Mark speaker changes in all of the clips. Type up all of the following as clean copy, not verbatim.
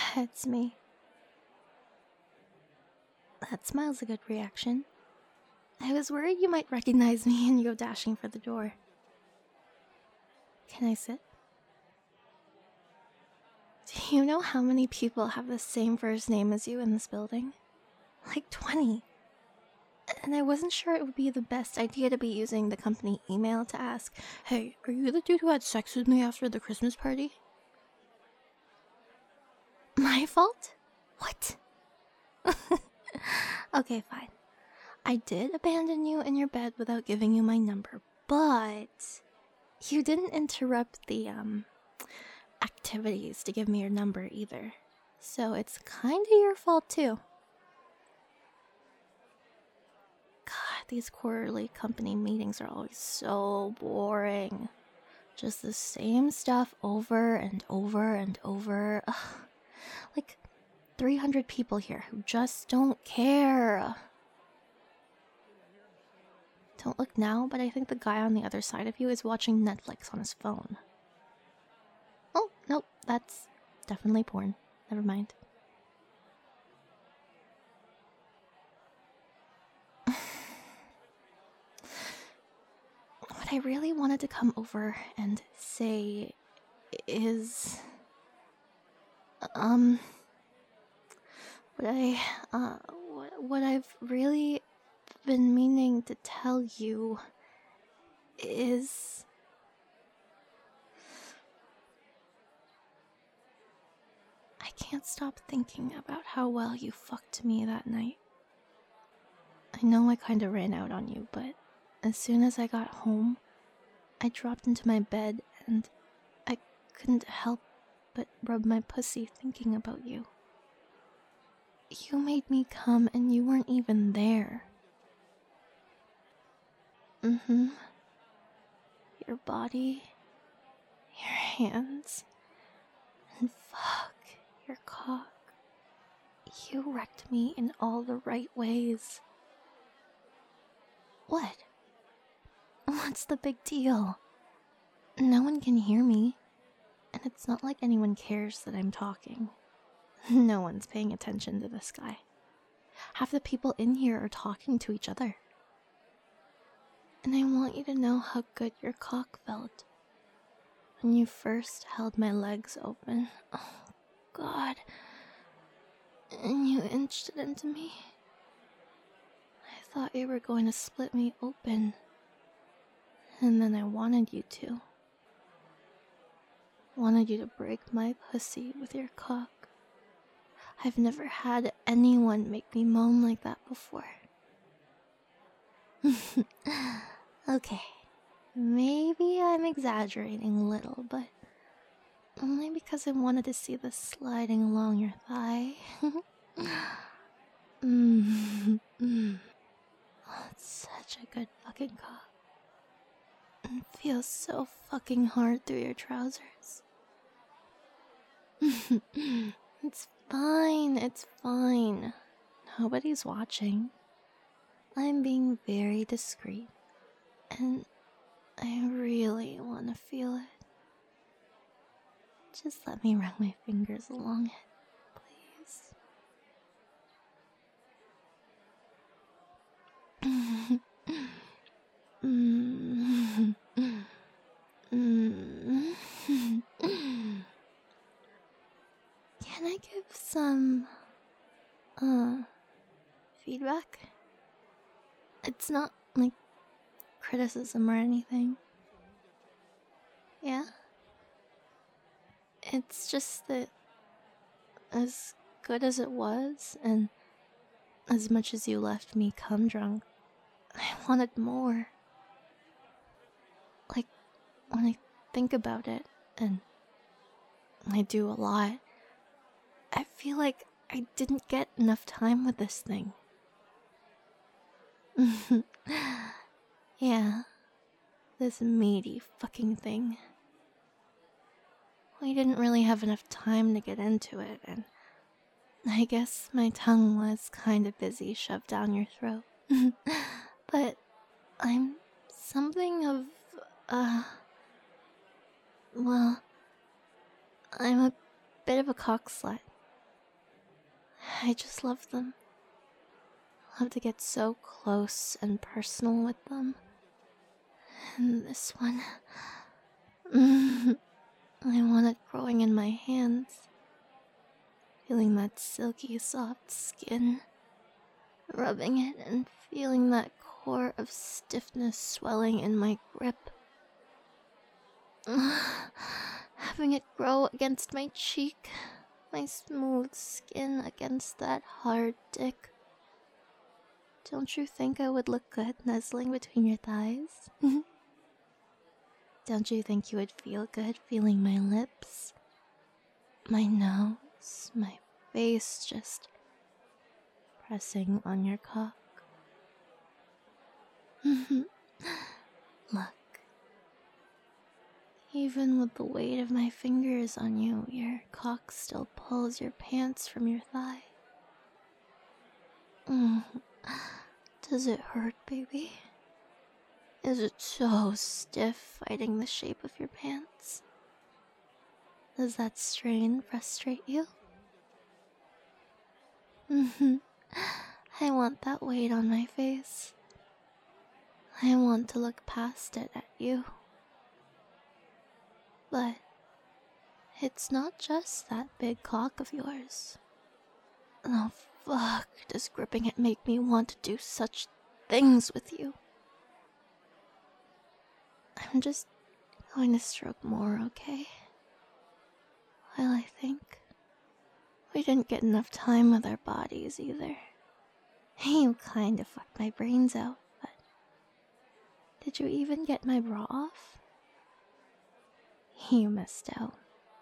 Speaker 1: It's me. That smile's a good reaction. I was worried you might recognize me and go dashing for the door. Can I sit? Do you know how many people have the same first name as you in this building? Like 20. And I wasn't sure it would be the best idea to be using the company email to ask, "Hey, are you the dude who had sex with me after the Christmas party?" My fault? What? Okay, fine. I did abandon you in your bed without giving you my number, but you didn't interrupt the, activities to give me your number either. So it's kinda your fault too. God, these quarterly company meetings are always so boring. Just the same stuff over and over and over. Ugh. Like 300 people here who just don't care. Don't look now, but I think the guy on the other side of you is watching Netflix on his phone. Oh, nope, that's definitely porn. Never mind. What I really wanted to come over and say is... what I've really been meaning to tell you is... I can't stop thinking about how well you fucked me that night. I know I kinda ran out on you, but as soon as I got home, I dropped into my bed and I couldn't help but rub my pussy thinking about you. You made me come and you weren't even there. Your body, your hands, and fuck, your cock. You wrecked me in all the right ways. What? What's the big deal? No one can hear me, and it's not like anyone cares that I'm talking. No one's paying attention to this guy. Half the people in here are talking to each other. And I want you to know how good your cock felt when you first held my legs open. Oh, God. And you inched it into me. I thought you were going to split me open. And then I wanted you to. Wanted you to break my pussy with your cock. I've never had anyone make me moan like that before. Okay, maybe I'm exaggerating a little, but only because I wanted to see this sliding along your thigh. Oh, it's such a good fucking cock. It feels so fucking hard through your trousers. It's fine. Nobody's watching. I'm being very discreet, and I really want to feel it. Just let me run my fingers along it, please. Can I give some, feedback? It's not, like, criticism or anything. Yeah? It's just that, as good as it was, and as much as you left me cum drunk, I wanted more. Like, when I think about it, and I do a lot, I feel like I didn't get enough time with this thing. Yeah, this meaty fucking thing. We didn't really have enough time to get into it, and I guess my tongue was kinda busy shoved down your throat. But I'm something of, well, I'm a bit of a cock slut. I just love them. Love to get so close and personal with them. And this one, I want it growing in my hands. Feeling that silky, soft skin. Rubbing it and feeling that core of stiffness swelling in my grip. Having it grow against my cheek. My smooth skin against that hard dick. Don't you think I would look good nuzzling between your thighs? Don't you think you would feel good feeling my lips, my nose, my face just pressing on your cock? Look. Even with the weight of my fingers on you, your cock still pulls your pants from your thigh. Does it hurt, baby? Is it so stiff fighting the shape of your pants? Does that strain frustrate you? I want that weight on my face. I want to look past it at you. But it's not just that big cock of yours. Oh fuck, does gripping it make me want to do such things with you? I'm just going to stroke more, okay? While I think. We didn't get enough time with our bodies either. You kinda fucked my brains out, but did you even get my bra off? You missed out.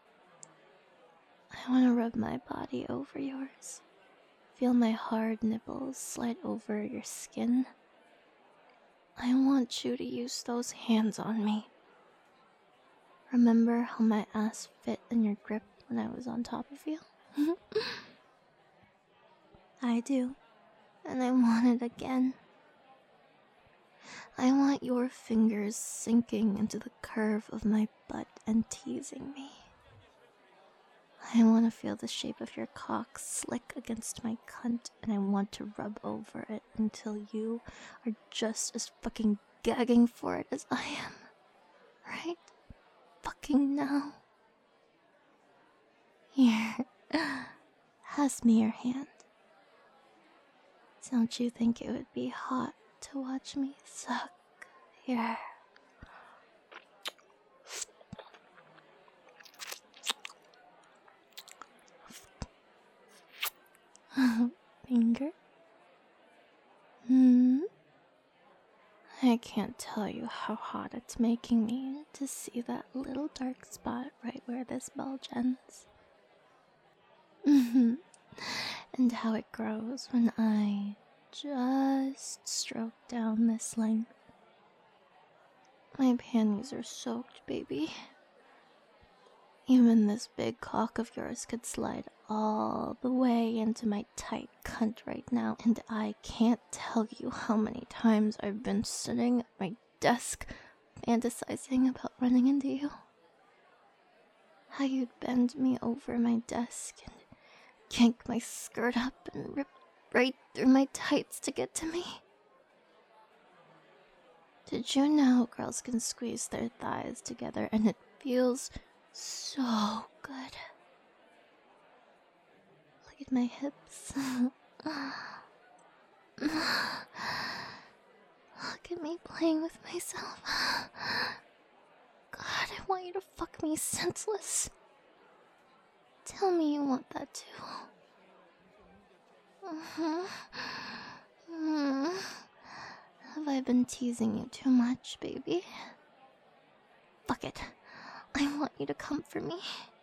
Speaker 1: I want to rub my body over yours. Feel my hard nipples slide over your skin. I want you to use those hands on me. Remember how my ass fit in your grip when I was on top of you? I do, and I want it again. I want your fingers sinking into the curve of my butt and teasing me. I want to feel the shape of your cock slick against my cunt, and I want to rub over it until you are just as fucking gagging for it as I am. Right? Fucking now. Here. Pass me your hand. Don't you think it would be hot to watch me suck here? Finger? I can't tell you how hot it's making me to see that little dark spot right where this bulge ends. And how it grows when I just stroke down this length. My panties are soaked, baby. Even this big cock of yours could slide all the way into my tight cunt right now, and I can't tell you how many times I've been sitting at my desk fantasizing about running into you. How you'd bend me over my desk and yank my skirt up and rip right through my tights to get to me. Did you know girls can squeeze their thighs together and it feels so good? Look at my hips. Look at me playing with myself. God, I want you to fuck me senseless. Tell me you want that too. Have I been teasing you too much, baby? Fuck it. I want you to come for me.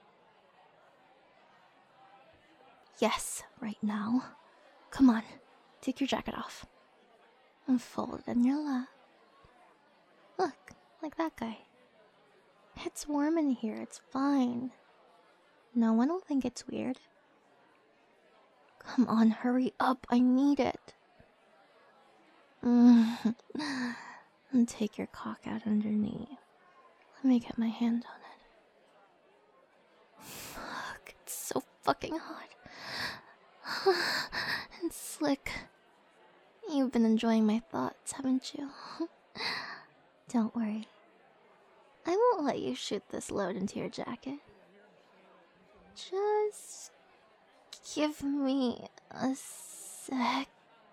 Speaker 1: Yes, right now. Come on, take your jacket off. And fold it in your lap. Look, like that guy. It's warm in here, it's fine. No one will think it's weird. Come on, hurry up, I need it. And take your cock out underneath. Let me get my hand on it. Fuck, it's so fucking hot. And slick. You've been enjoying my thoughts, haven't you? Don't worry. I won't let you shoot this load into your jacket. Just give me a second.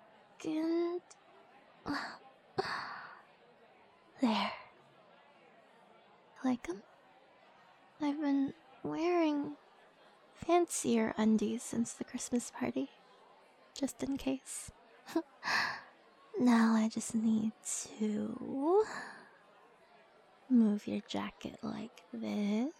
Speaker 1: There. Like 'em? I've been wearing fancier undies since the Christmas party. Just in case. Now I just need to move your jacket like this.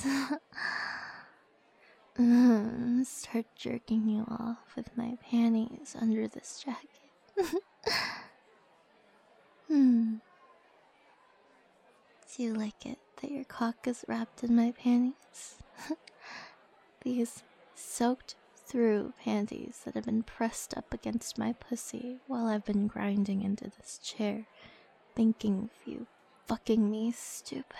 Speaker 1: Start jerking you off with my panties under this jacket. Do you like it that your cock is wrapped in my panties? These soaked through panties that have been pressed up against my pussy while I've been grinding into this chair, thinking of you fucking me stupid.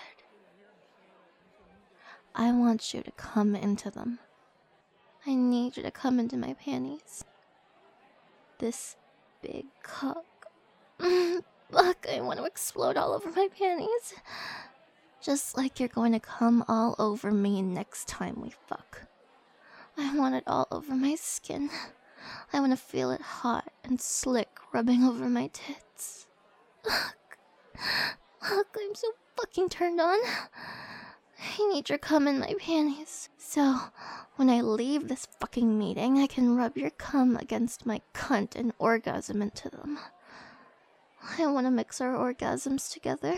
Speaker 1: I want you to come into them. I need you to come into my panties. This big cock. Fuck, I want to explode all over my panties. Just like you're going to come all over me next time we fuck. I want it all over my skin. I want to feel it hot and slick rubbing over my tits. Fuck, I'm so fucking turned on. I need your cum in my panties. So, when I leave this fucking meeting, I can rub your cum against my cunt and orgasm into them. I want to mix our orgasms together.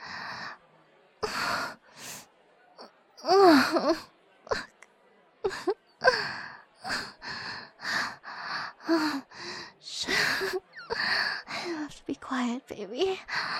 Speaker 1: I have to be quiet, baby.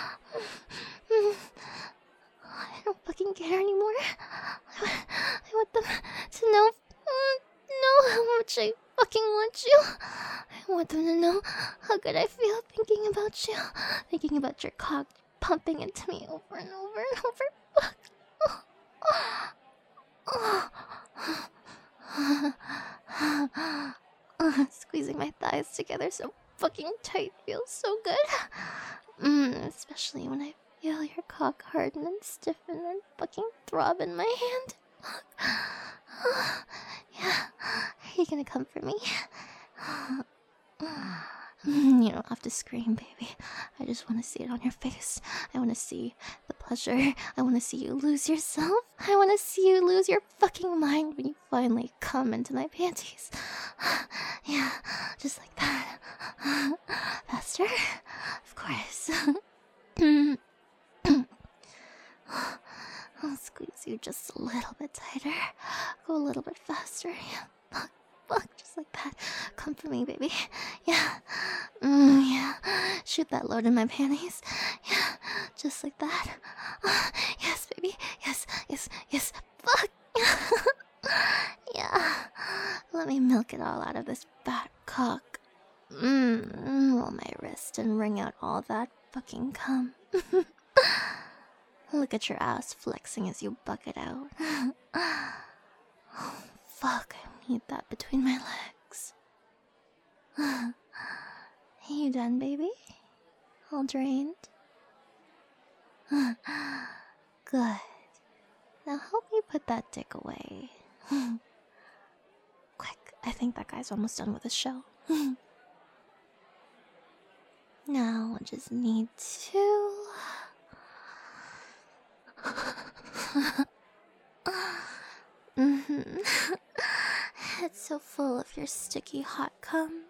Speaker 1: I don't fucking care anymore. I want them to know how much I fucking want you. I want them to know how good I feel thinking about you. Thinking about your cock pumping into me over and over and over. Squeezing my thighs together so fucking tight feels so good. Especially when I feel your cock harden and stiffen and fucking throb in my hand. Yeah, are you gonna come for me? You don't have to scream, baby. I just want to see it on your face. I want to see the pleasure. I want to see you lose yourself. I want to see you lose your fucking mind when you finally come into my panties. Yeah, just like that. Faster? Of course. I'll squeeze you just a little bit tighter. Go a little bit faster. Yeah. Fuck, just like that. Come for me, baby. Yeah. Yeah. Shoot that load in my panties. Yeah. Just like that. Yes, baby. Yes. Fuck. Yeah. Let me milk it all out of this fat cock. Roll my wrist and wring out all that fucking cum. Look at your ass flexing as you buck it out. Oh, fuck, I need that between my legs. You done, baby? All drained? Good. Now help me put that dick away. Quick, I think that guy's almost done with his show. Now I just need to... It's so full of your sticky hot cum.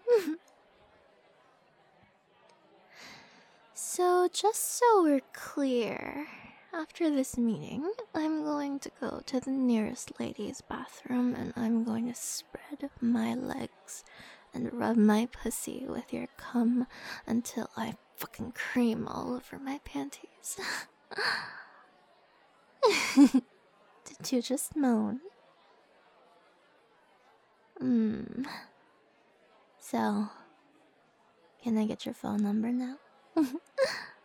Speaker 1: So, just so we're clear, after this meeting, I'm going to go to the nearest ladies' bathroom and I'm going to spread my legs and rub my pussy with your cum until I fucking cream all over my panties. Did you just moan? So, can I get your phone number now?